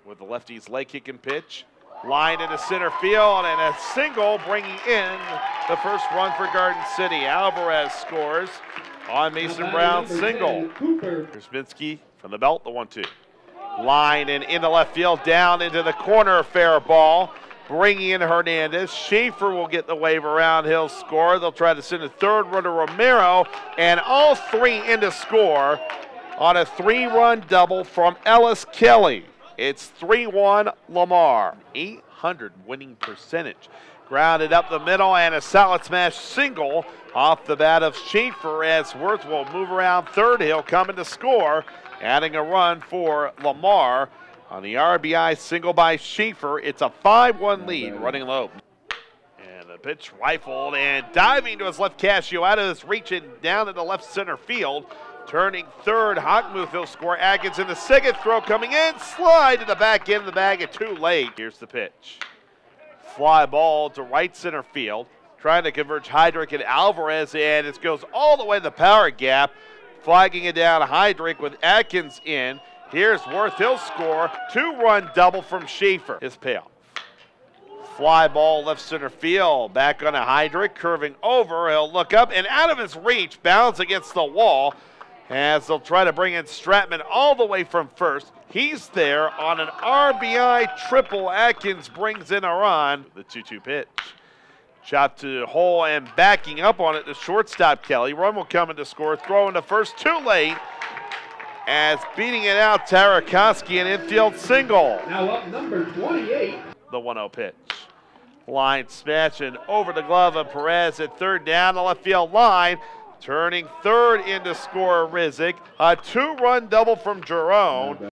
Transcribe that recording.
with the lefty's leg kick and pitch. Line into center field and a single bringing in the first run for Garden City. Alvarez scores on Mason Brown's single. Krasminski from the belt, the 1-2. Line and into left field, down into the corner, fair ball. Bringing in Hernandez. Schaefer will get the wave around. He'll score. They'll try to send a third run to Romero, and all three in to score on a 3-run double from Ellis Kelly. It's 3-1 Lamar. 800 winning percentage. Grounded up the middle and a solid smash single off the bat of Schaefer as Worth will move around third. He'll come in to score, adding a run for Lamar. On the RBI single by Schaefer, it's a 5-1 lead, running low. And the pitch rifled and diving to his left, Cascio out of his reach and down into left center field. Turning third, Hockmuth will score. Atkins in the second throw coming in. Slide to the back end of the bag and too late. Here's the pitch. Fly ball to right center field. Trying to converge Heydrich and Alvarez, and it goes all the way to the power gap. Flagging it down Heydrich with Atkins in. Here's Worth, he'll score. 2-run double from Schaefer. His payoff. Fly ball left center field. Back on a Heydrich, curving over. He'll look up and out of his reach, bounce against the wall as they'll try to bring in Stratman all the way from first. He's there on an RBI triple. Atkins brings in a run. The 2-2 pitch. Shot to hole and backing up on it, the shortstop Kelly. Run will come in to score. Throw into first, too late. As beating it out, Tarakoski, an infield single. Now up number 28. The 1-0 pitch. Line smash and over the glove of Perez at third down the left field line. Turning third in to score Rizek. A 2-run double from Jerome.